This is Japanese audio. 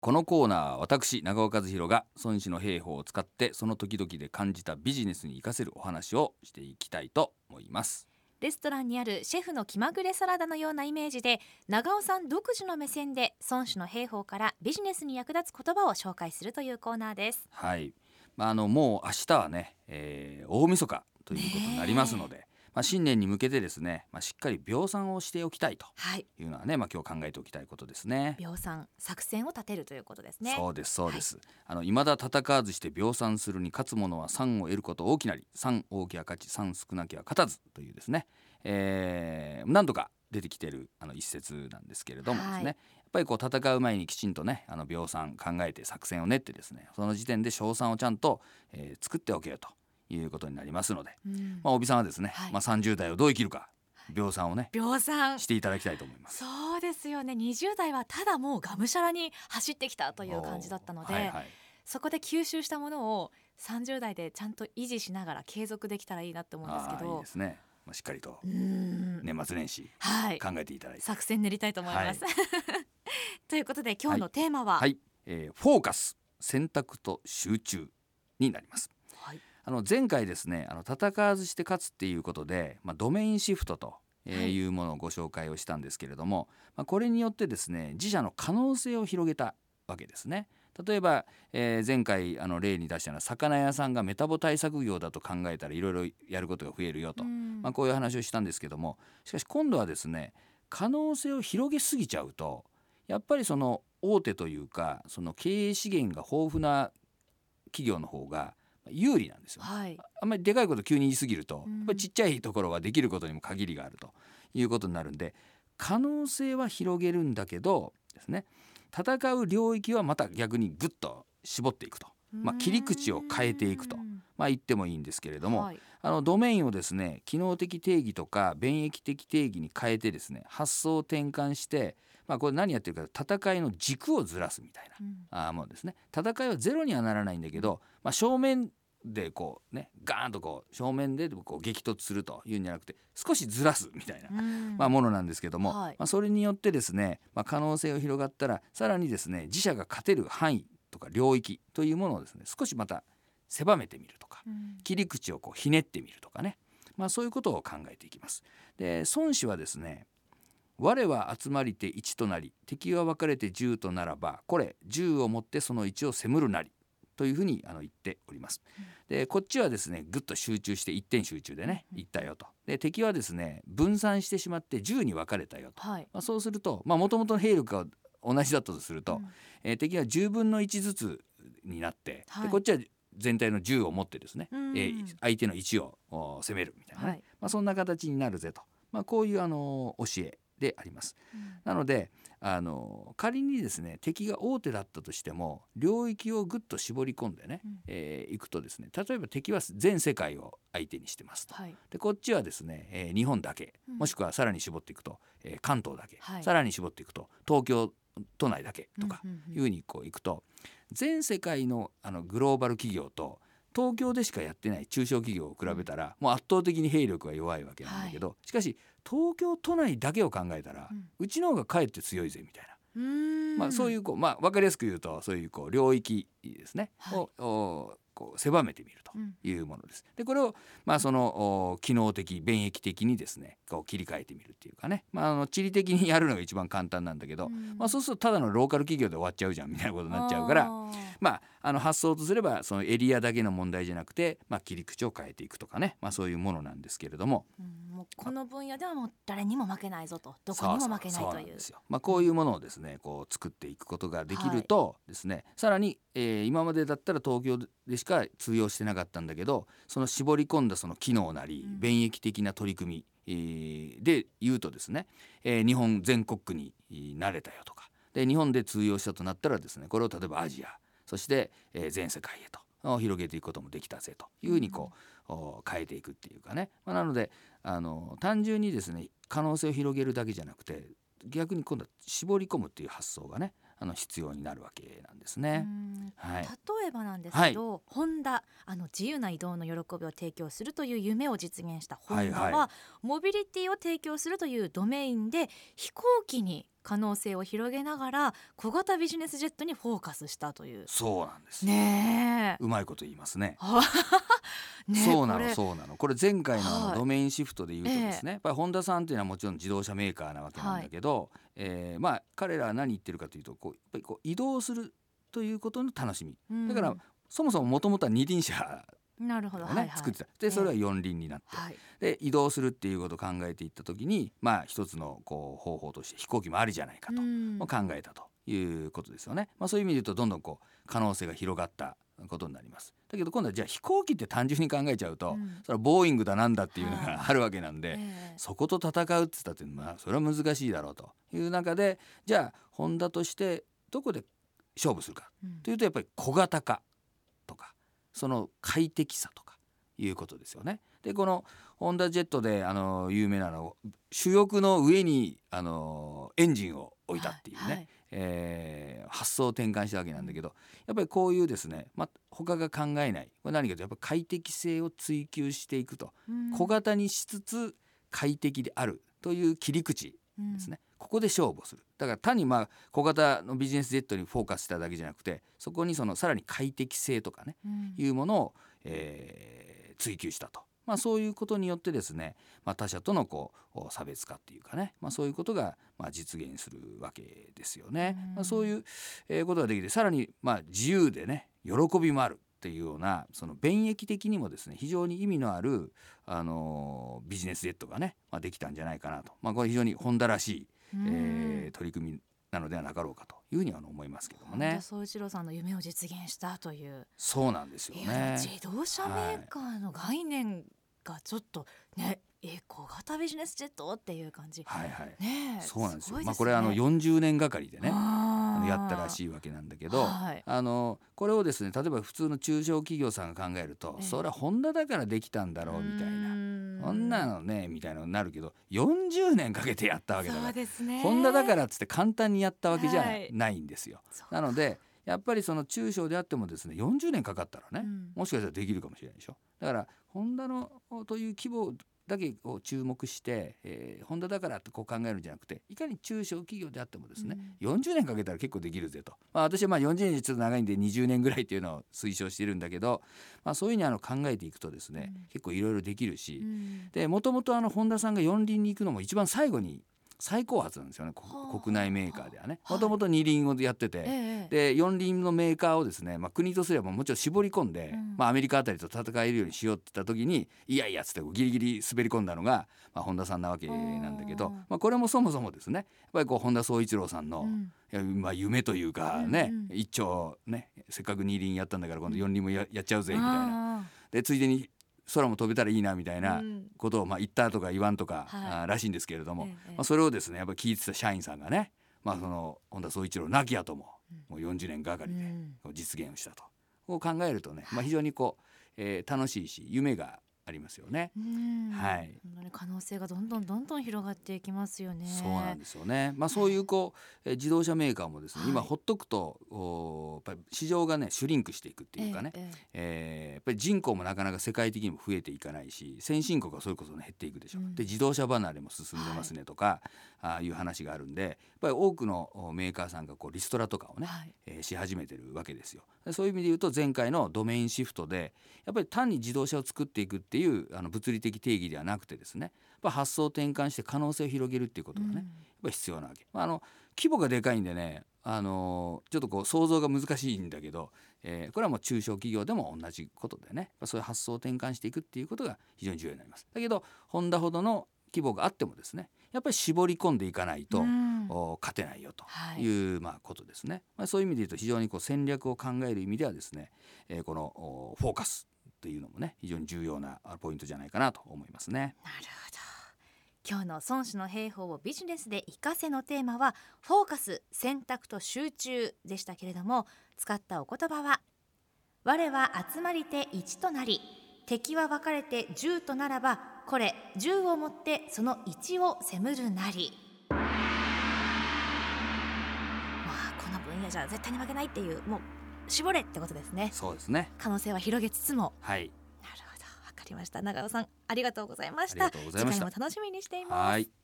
このコーナーは私長尾和弘が孫子の兵法を使ってその時々で感じたビジネスに活かせるお話をしていきたいと思います。 レストランにあるシェフの気まぐれサラダのようなイメージで、長尾さん独自の目線で孫子の兵法からビジネスに役立つ言葉を紹介するというコーナーです。 はい、もう明日はね、大晦日ということになりますので、新年に向けてですね、しっかり秒算をしておきたいというのはね、今日考えておきたいことですね。 秒算、作戦を立てるということですね。 そうですそうです、未だ戦わずして秒算するに勝つ者は3を得ること大きなり、3大きは勝ち3少なきは勝たずというですね、何度か出てきている一節なんですけれどもですね、やっぱり戦う前にきちんとね秒算考えて作戦を練ってですね、その時点で勝算をちゃんと、作っておけよということになりますので、帯さんはですね、30代をどう生きるか秒算をねしていただきたいと思います。 そうですよね。20代はただもうがむしゃらに走ってきたという感じだったので、そこで吸収したものを30代でちゃんと維持しながら継続できたらいいなって思うんですけど。 いいですね。しっかりと年末年始考えていただいて、 作戦練りたいと思います、ということで今日のテーマは、 フォーカス、選択と集中になります。前回ですね、戦わずして勝つっていうことで、ドメインシフトというものをご紹介をしたんですけれども、これによってですね自社の可能性を広げたわけですね。例えば、前回例に出したのは魚屋さんがメタボ対策業だと考えたらいろいろやることが増えるよと、こういう話をしたんですけども、しかし今度はですね可能性を広げすぎちゃうと、やっぱりその大手というかその経営資源が豊富な企業の方が有利なんですよ、あんまりでかいこと急に言いすぎると、やっぱりちっちゃいところはできることにも限りがあるということになるんで、可能性は広げるんだけどですね、戦う領域はまた逆にぐっと絞っていくと、切り口を変えていくと、言ってもいいんですけれども、ドメインをですね機能的定義とか弁益的定義に変えてですね発想を転換して、これ何やってるか、戦いの軸をずらすみたいな、もうですね、戦いはゼロにはならないんだけど、正面でこうねガーンと正面でこう激突するというんじゃなくて少しずらすみたいな、ものなんですけども、それによってですね、可能性が広がったらさらにですね自社が勝てる範囲とか領域というものをですね少しまた狭めてみるとか、切り口をひねってみるとかね、そういうことを考えていきます。で孫子はですね、我は集まりて一となり、敵は分かれて10とならば、これ10をもってその1を攻むるなりというふうに言っております。でこっちはですねぐっと集中して一点集中でねいったよと。で敵はですね分散してしまって10に分かれたよと、そうするともともとの兵力が同じだったとすると、敵は10分の1ずつになって、でこっちは全体の10を持ってですね、相手の1を攻めるみたいなね、そんな形になるぜと、こういう教えであります。なので仮にですね敵が大手だったとしても領域をぐっと絞り込んでね、いくとですね、例えば敵は全世界を相手にしてますと、でこっちはですね、日本だけ、もしくはさらに絞っていくと、関東だけ、さらに絞っていくと東京都内だけとかいうふうにいくと、全世界のグローバル企業と東京でしかやってない中小企業を比べたら、もう圧倒的に兵力が弱いわけなんだけど、しかし東京都内だけを考えたら、うちの方がかえって強いぜみたいな、そういう分かりやすく言うとそういう領域ですね、を狭めてみるというものです。でこれをその機能的弁益的にですね切り替えてみるっていうかね、地理的にやるのが一番簡単なんだけど、そうするとただのローカル企業で終わっちゃうじゃんみたいなことになっちゃうから、発想とすればそのエリアだけの問題じゃなくて、切り口を変えていくとかね、そういうものなんですけれども、 もうこの分野ではもう誰にも負けないぞと、どこにも負けないという、 こういうものをですね作っていくことができるとですね、さらに、今までだったら東京でしか通用してなかったんだけど、その絞り込んだその機能なり、弁益的な取り組み、で言うとですね、日本全国区になれたよとかで、日本で通用したとなったらですね、これを例えばアジア、そして、全世界へと広げていくこともできたぜというふうに変えていくっていうかね、なので単純にですね可能性を広げるだけじゃなくて、逆に今度は絞り込むっていう発想がね必要になるわけなんですね。 例えばなんですけど、ホンダ自由な移動の喜びを提供するという夢を実現したホンダは、モビリティを提供するというドメインで飛行機に可能性を広げながら小型ビジネスジェットにフォーカスしたという。 そうなんですねうまいこと言いますねねそうなのこれ前回のはいドメインシフトで言うとですね、やっぱりホンダさんというのはもちろん自動車メーカーなわけなんだけど、まあ彼らは何言ってるかというとやっぱり移動するということの楽しみ、だからそもそももともとは二輪車なるほど、 作ってた。でそれは四輪になって、で移動するっていうことを考えていった時に、まあ一つの方法として飛行機もありじゃないかと考えたということですよね。そういう意味で言うとどんどん可能性が広がったことになります。だけど今度はじゃあ飛行機って単純に考えちゃうと、それはボーイングだなんだっていうのがあるわけなんで、そこと戦うって言ったってそれは難しいだろうという中で、じゃあホンダとしてどこで勝負するかというと、やっぱり小型化とかその快適さとかいうことですよね。でこのホンダジェットで有名なの主翼の上にエンジンを置いたっていうね、発想を転換したわけなんだけど、やっぱりこういうですね、他が考えない、これ何かというとやっぱ快適性を追求していくと、小型にしつつ快適であるという切り口ですね、ここで勝負をする。だから単に小型のビジネスジェットにフォーカスしただけじゃなくて、そこにさらに快適性とかね、いうものを、追求したと、そういうことによってですね、他社との差別化っていうかね、そういうことが実現するわけですよね。そういう、ことができて、さらに自由でね喜びもあるっていうような、その便益的にもですね非常に意味のある、ビジネスジェットがね、できたんじゃないかなと、これ非常にホンダらしい、取り組みなのではなかろうかというふうには思いますけどもね。 本田宗一郎さんの夢を実現したという。 そうなんですよね。 自動車メーカーの概念がちょっとね、小型ビジネスジェットっていう感じ、 そうなんですよ。 すごいですね。 これ40年がかりでねやったらしいわけなんだけど、これをですね例えば普通の中小企業さんが考えると、それはホンダだからできたんだろうみたいな、そんなのねみたいなのになるけど、40年かけてやったわけだから、 そうですね、 ホンダだからっつって簡単にやったわけじゃないんですよ。なのでやっぱりその中小であってもですね40年かかったらね、もしかしたらできるかもしれないでしょ。だからホンダのという規模だけを注目して、ホンダだからって考えるんじゃなくて、いかに中小企業であってもですね、40年かけたら結構できるぜと、私は40年でちょっと長いんで20年ぐらいっていうのを推奨しているんだけど、そういうふうに考えていくとですね、結構いろいろできるし、でもともとホンダさんが四輪に行くのも一番最後に最高発なんですよね、国内メーカーではね。もともと二輪をやってて、で四輪のメーカーをですね、国とすればもちろん絞り込んで、アメリカあたりと戦えるようにしようって言った時に、いやいやっつってギリギリ滑り込んだのが、ホンダさんなわけなんだけど、これもそもそもですねやっぱり本田宗一郎さんの、夢というかね、一丁ね、せっかく二輪やったんだから今度四輪も やっちゃうぜみたいな、でついでに空も飛べたらいいなみたいなことを言ったとか言わんとからしいんですけれども、それをですねやっぱ聞いてた社員さんがね、その本田宗一郎亡き後ももう40年がかりで実現をしたと、こう考えるとね、非常に楽しいし夢がありますよね。 本当に可能性がどんどん広がっていきますよね。 そうなんですよね。そういう自動車メーカーもですね、今ほっとくとやっぱり市場がねシュリンクしていくっていうかね、やっぱり人口もなかなか世界的にも増えていかないし、先進国はそれこそ、減っていくでしょ。で自動車離れも進んでますねとか、いう話があるんで、やっぱり多くのメーカーさんがリストラとかをね、し始めてるわけですよ。そういう意味で言うと前回のドメインシフトでやっぱり単に自動車を作っていくっていう物理的定義ではなくてですね、やっぱ発想を転換して可能性を広げるっていうことがね、やっぱり必要なわけ。規模がでかいんでね、ちょっと想像が難しいんだけど、これはもう中小企業でも同じことでね、そういう発想を転換していくっていうことが非常に重要になります。だけどホンダほどの規模があってもですね、やっぱり絞り込んでいかないと、勝てないよという、ことですね。そういう意味で言うと非常に戦略を考える意味ではですね、このフォーカスっていうのもね非常に重要なポイントじゃないかなと思いますね。 なるほど。今日の孫子の兵法をビジネスで活かせのテーマはフォーカス、選択と集中でしたけれども、使ったお言葉は我は集まりて一となり、敵は分かれて10とならば、これ10をもってその1を攻るなり。この分野じゃ絶対に負けないっていう、もう絞れってことですね。 そうですね。 可能性は広げつつも。 はい。 なるほど、わかりました。長尾さんありがとうございました。 ありがとうございました。 次回も楽しみにしています。 はい。